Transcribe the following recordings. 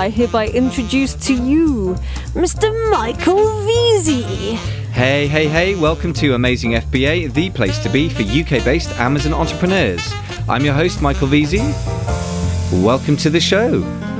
I hereby introduce to you Mr. Michael Veazey. Hey, welcome to Amazing FBA, the place to be for UK-based Amazon entrepreneurs. I'm your host, Michael Veazey. Welcome to the show.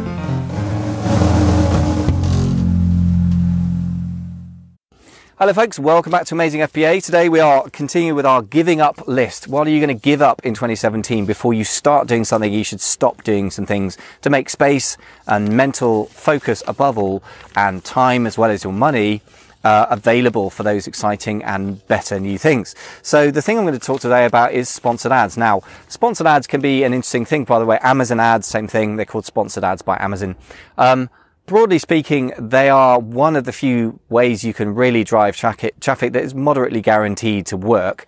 Hello folks, welcome back to Amazing FBA. Today we are continuing with our giving up list. What are you going to give up in 2017 before you start doing something? You should stop doing some things to make space and mental focus above all, and time as well as your money available for those exciting and better new things. So the thing I'm going to talk today about is sponsored ads. Now, sponsored ads can be an interesting thing, by the way. Amazon ads, same thing. They're called sponsored ads by Amazon. Broadly speaking, they are one of the few ways you can really drive traffic that is moderately guaranteed to work.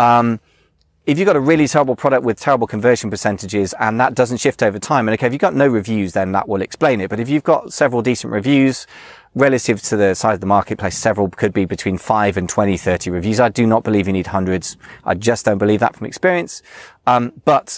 If you've got a really terrible product with terrible conversion percentages and that doesn't shift over time, and okay, if you've got no reviews, then that will explain it. But if you've got several decent reviews relative to the size of the marketplace, several could be between 5 and 20, 30 reviews. I do not believe you need hundreds. I just don't believe that from experience. But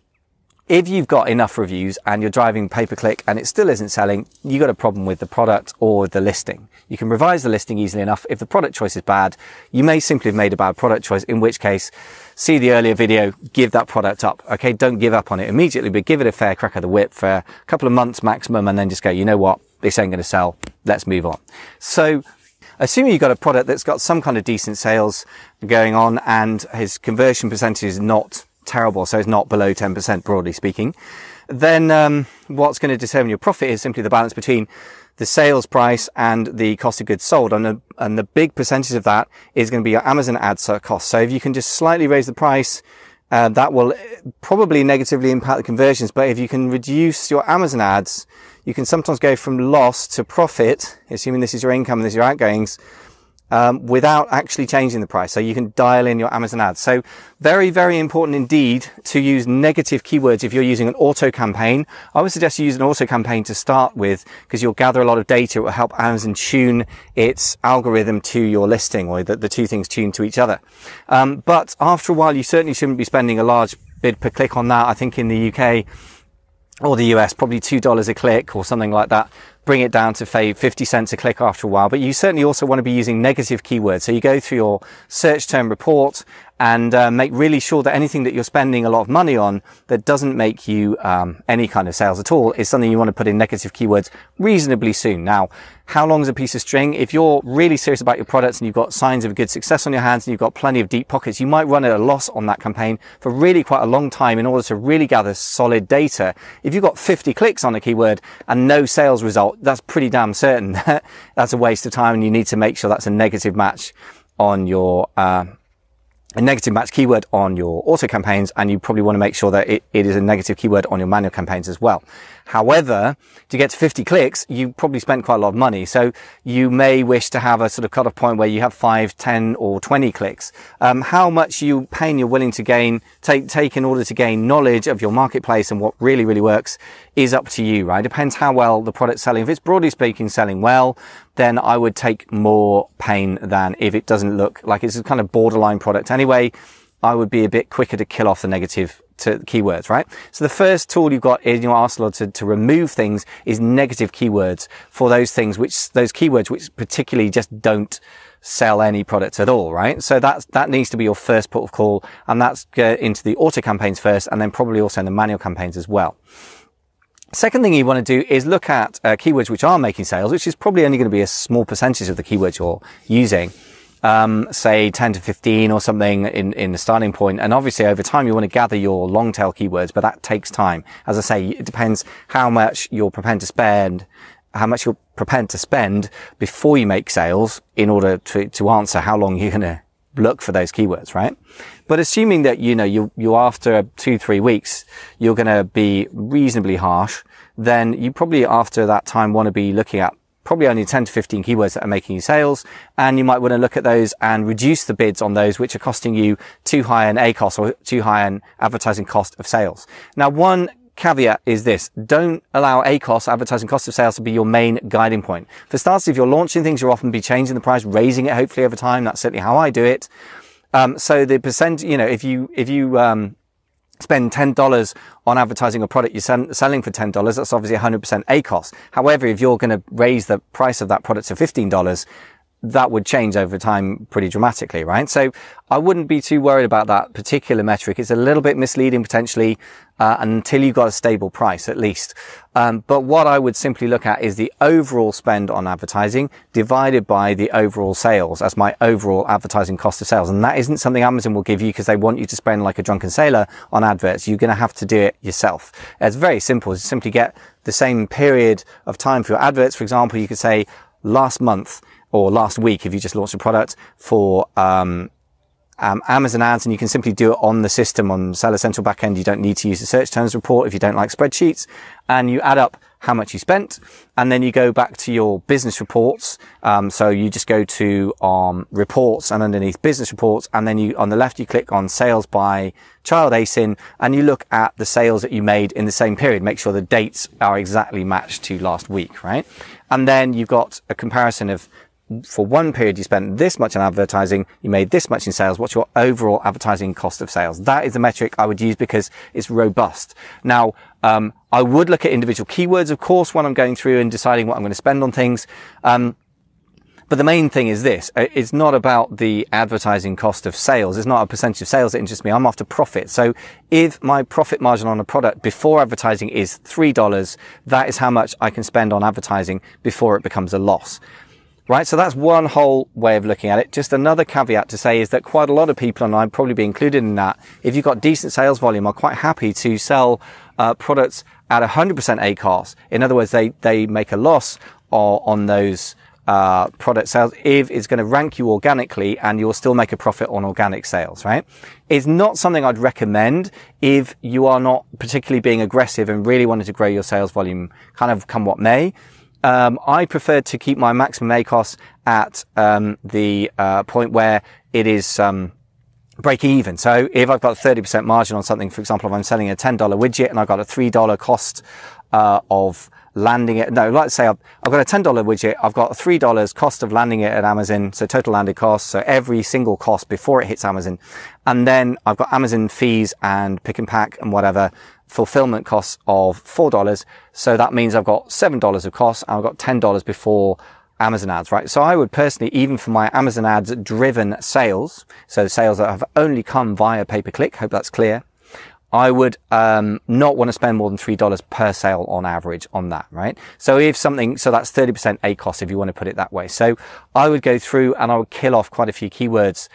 if you've got enough reviews and you're driving pay-per-click and it still isn't selling, you've got a problem with the product or the listing. You can revise the listing easily enough. If the product choice is bad, you may simply have made a bad product choice, in which case, see the earlier video, give that product up. Okay, don't give up on it immediately, but give it a fair crack of the whip for a couple of months maximum, and then just go, you know what, this ain't going to sell. Let's move on. So, assuming you've got a product that's got some kind of decent sales going on and his conversion percentage is not terrible, so it's not below 10%, broadly speaking, then what's going to determine your profit is simply the balance between the sales price and the cost of goods sold, and the big percentage of that is going to be your Amazon ads cost. So if you can just slightly raise the price, that will probably negatively impact the conversions. But if you can reduce your Amazon ads, you can sometimes go from loss to profit, assuming this is your income and this is your outgoings, without actually changing the price. So you can dial in your Amazon ads. So very, very important indeed to use negative keywords if you're using an auto campaign. I would suggest you use an auto campaign to start with, because you'll gather a lot of data. It will help Amazon tune its algorithm to your listing, or the two things tune to each other. But after a while, you certainly shouldn't be spending a large bid per click on that. I think in the UK or the US, probably $2 a click or something like that. Bring it down to 50 cents a click after a while. But you certainly also want to be using negative keywords. So you go through your search term report and make really sure that anything that you're spending a lot of money on that doesn't make you any kind of sales at all is something you want to put in negative keywords reasonably soon. Now, how long is a piece of string? If you're really serious about your products and you've got signs of good success on your hands and you've got plenty of deep pockets, you might run at a loss on that campaign for really quite a long time in order to really gather solid data. If you've got 50 clicks on a keyword and no sales result, that's pretty damn certain that's a waste of time, and you need to make sure that's a negative match on your a negative match keyword on your auto campaigns, and you probably want to make sure that it is a negative keyword on your manual campaigns as well. However, to get to 50 clicks, you probably spent quite a lot of money. So you may wish to have a sort of cutoff point where you have 5, 10 or 20 clicks. How much pain you're willing to take in order to gain knowledge of your marketplace and what really, really works is up to you, right? Depends how well the product's selling. If it's broadly speaking selling well, then I would take more pain than if it doesn't look like it's a kind of borderline product. Anyway, I would be a bit quicker to kill off the negative to keywords, right? So the first tool you've got in your arsenal to remove things is negative keywords for those keywords which particularly just don't sell any products at all, right? So that needs to be your first port of call, and that's into the auto campaigns first, and then probably also in the manual campaigns as well. Second thing you want to do is look at keywords which are making sales, which is probably only going to be a small percentage of the keywords you're using. Say 10 to 15 or something in the starting point. And obviously over time you want to gather your long tail keywords, but that takes time. As I say, it depends how much you're prepared to spend before you make sales in order to answer how long you're going to look for those keywords, right? But assuming that, you're after 2-3 weeks, you're going to be reasonably harsh, then you probably after that time want to be looking at probably only 10 to 15 keywords that are making you sales, and you might want to look at those and reduce the bids on those which are costing you too high an ACoS or too high an advertising cost of sales. Now, one caveat is this: don't allow ACoS, advertising cost of sales, to be your main guiding point. For starters, if you're launching things, you'll often be changing the price, raising it hopefully over time. That's certainly how I do it. So the percent, if you spend $10 on advertising a product you're selling for $10, that's obviously 100% ACoS. However, if you're going to raise the price of that product to $15, that would change over time pretty dramatically, right? So I wouldn't be too worried about that particular metric. It's a little bit misleading potentially until you've got a stable price at least. But what I would simply look at is the overall spend on advertising divided by the overall sales as my overall advertising cost of sales. And that isn't something Amazon will give you because they want you to spend like a drunken sailor on adverts. You're going to have to do it yourself. It's very simple. You simply get the same period of time for your adverts. For example, you could say last month or last week if you just launched a product for Amazon ads, and you can simply do it on the system on Seller Central backend. You don't need to use the search terms report if you don't like spreadsheets, and you add up how much you spent, and then you go back to your business reports. So you just go to reports, and underneath business reports, and then on the left you click on sales by child ASIN, and you look at the sales that you made in the same period. Make sure the dates are exactly matched to last week, right? And then you've got a comparison of, for one period you spent this much on advertising, you made this much in sales, what's your overall advertising cost of sales? That is the metric I would use because it's robust. Now, I would look at individual keywords, of course, when I'm going through and deciding what I'm going to spend on things. But the main thing is this, it's not about the advertising cost of sales. It's not a percentage of sales that interests me. I'm after profit. So if my profit margin on a product before advertising is $3, that is how much I can spend on advertising before it becomes a loss. Right, so that's one whole way of looking at it. Just another caveat to say is that quite a lot of people, and I'd probably be included in that, if you've got decent sales volume, are quite happy to sell products at 100% ACoS. In other words, they make a loss on those product sales if it's going to rank you organically and you'll still make a profit on organic sales, right? It's not something I'd recommend if you are not particularly being aggressive and really wanting to grow your sales volume kind of come what may. I prefer to keep my maximum ACoS at the point where it is break even. So if I've got a 30% margin on something, for example, if I'm selling a $10 widget and I've got a $3 cost of landing it. No, let's say I've got a $10 widget. I've got $3 cost of landing it at Amazon. So total landed cost. So every single cost before it hits Amazon. And then I've got Amazon fees and pick and pack and whatever fulfillment costs of $4. So that means I've got $7 of cost and I've got $10 before Amazon ads, right? So I would personally, even for my Amazon ads driven sales, so sales that have only come via pay-per-click, hope that's clear, I would not want to spend more than $3 per sale on average on that, right? So if something, so that's 30% ACoS if you want to put it that way. So I would go through and I would kill off quite a few keywords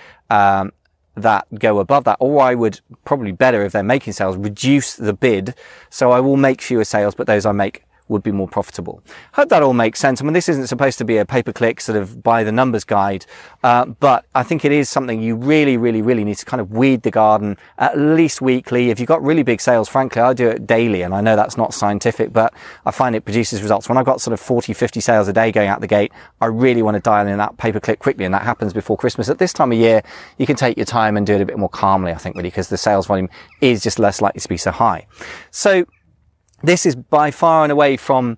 that go above that, or I would probably better if they're making sales, reduce the bid. So I will make fewer sales, but those I make would be more profitable. Hope that all makes sense. I mean, this isn't supposed to be a pay-per-click sort of by the numbers guide, but I think it is something you really, really, really need to kind of weed the garden at least weekly. If you've got really big sales, frankly, I do it daily, and I know that's not scientific, but I find it produces results. When I've got sort of 40, 50 sales a day going out the gate, I really want to dial in that pay-per-click quickly, and that happens before Christmas. At this time of year, you can take your time and do it a bit more calmly, I think, really, because the sales volume is just less likely to be so high. So this is by far and away from,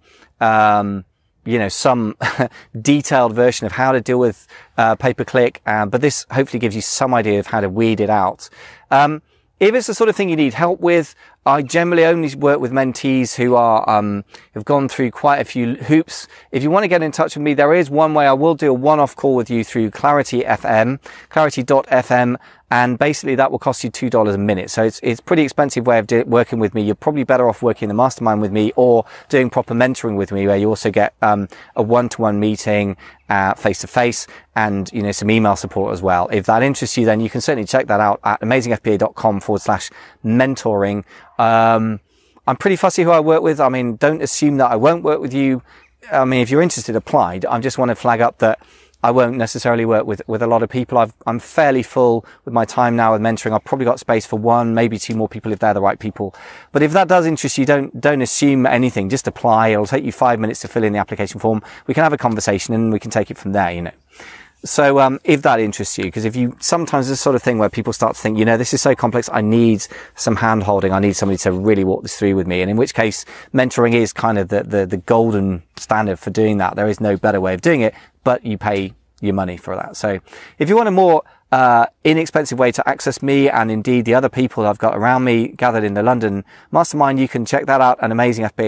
some detailed version of how to deal with pay-per-click, but this hopefully gives you some idea of how to weed it out. If it's the sort of thing you need help with, I generally only work with mentees who are have gone through quite a few hoops. If you want to get in touch with me, there is one way. I will do a one-off call with you through Clarity.fm, and basically that will cost you $2 a minute. So it's a pretty expensive way of working with me. You're probably better off working the mastermind with me or doing proper mentoring with me, where you also get a one-to-one meeting face-to-face and some email support as well. If that interests you, then you can certainly check that out at amazingfba.com/mentoring. I'm pretty fussy who I work with. I mean, don't assume that I won't work with you. I mean, if you're interested, apply. I just want to flag up that I won't necessarily work with a lot of people. I'm fairly full with my time now with mentoring. I've probably got space for one, maybe two more people if they're the right people. But if that does interest you, don't assume anything. Just apply. It'll take you 5 minutes to fill in the application form. We can have a conversation and we can take it from there, So if that interests you, because sometimes this sort of thing where people start to think, this is so complex, I need some hand holding, I need somebody to really walk this through with me. And in which case mentoring is kind of the golden standard for doing that. There is no better way of doing it, but you pay your money for that. So if you want a more inexpensive way to access me and indeed the other people I've got around me gathered in the London Mastermind, you can check that out at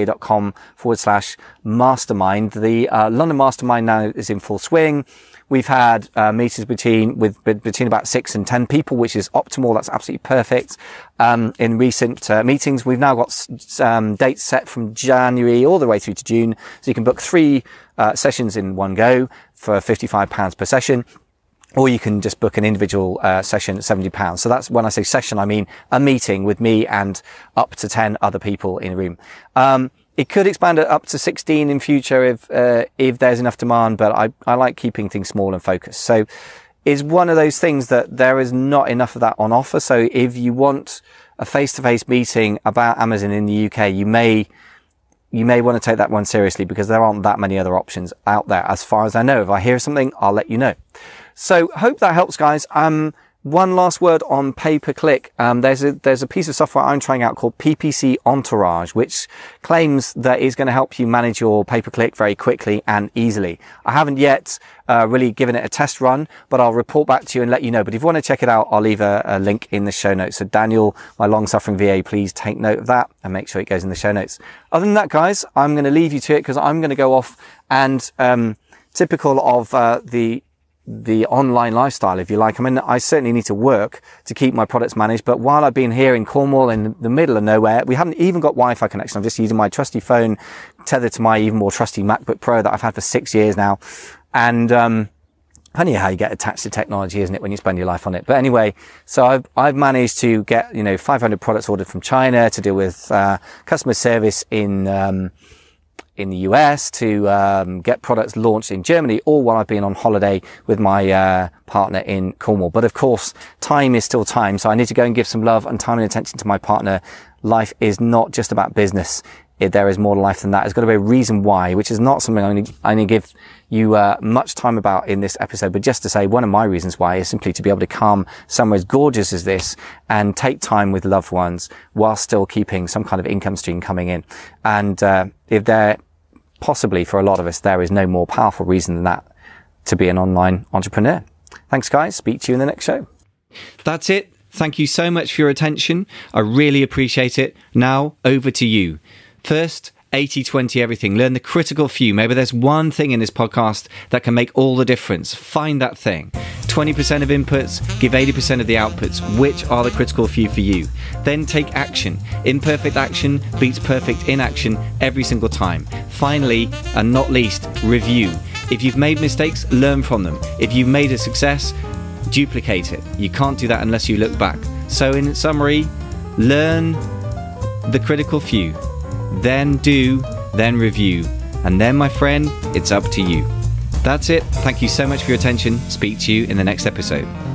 amazingfba.com/mastermind. The London Mastermind now is in full swing. We've had meetings between about 6 and 10 people, which is optimal. That's absolutely perfect. In recent meetings, we've now got dates set from January all the way through to June. So you can book 3 sessions in one go for £55 per session. Or you can just book an individual session at £70. So that's when I say session, I mean a meeting with me and up to 10 other people in a room. It could expand it up to 16 in future if there's enough demand, but I like keeping things small and focused. So it's one of those things that there is not enough of that on offer. So if you want a face-to-face meeting about Amazon in the UK, you may want to take that one seriously because there aren't that many other options out there. As far as I know, if I hear something, I'll let you know. So hope that helps, guys. One last word on pay-per-click. There's a piece of software I'm trying out called PPC Entourage, which claims that it's going to help you manage your pay-per-click very quickly and easily. I haven't yet really given it a test run, but I'll report back to you and let you know. But if you want to check it out, I'll leave a link in the show notes. So Daniel, my long-suffering VA, please take note of that and make sure it goes in the show notes. Other than that, guys, I'm going to leave you to it because I'm going to go off and typical of the online lifestyle, if you like. I mean, I certainly need to work to keep my products managed, but while I've been here in Cornwall in the middle of nowhere, we haven't even got Wi-Fi connection. I'm just using my trusty phone tethered to my even more trusty MacBook Pro that I've had for 6 years now. And funny how you get attached to technology, isn't it, when you spend your life on it? But anyway, so I've managed to get 500 products ordered from China, to deal with customer service in the US, to get products launched in Germany, all while I've been on holiday with my partner in Cornwall. But of course, time is still time, so I need to go and give some love and time and attention to my partner. Life is not just about business. There is more to life than that. There's got to be a reason why, which is not something I'm going to give you much time about in this episode, but just to say one of my reasons why is simply to be able to come somewhere as gorgeous as this and take time with loved ones while still keeping some kind of income stream coming in. And if there possibly for a lot of us, there is no more powerful reason than that to be an online entrepreneur. Thanks, guys. Speak to you in the next show. That's it. Thank you so much for your attention. I really appreciate it. Now, over to you. First, 80-20 everything. Learn the critical few. Maybe there's one thing in this podcast that can make all the difference. Find that thing. 20% of inputs, give 80% of the outputs. Which are the critical few for you? Then take action. Imperfect action beats perfect inaction every single time. Finally, and not least, review. If you've made mistakes, learn from them. If you've made a success, duplicate it. You can't do that unless you look back. So in summary, learn the critical few. Then do, then review. And then, my friend, it's up to you. That's it. Thank you so much for your attention. Speak to you in the next episode.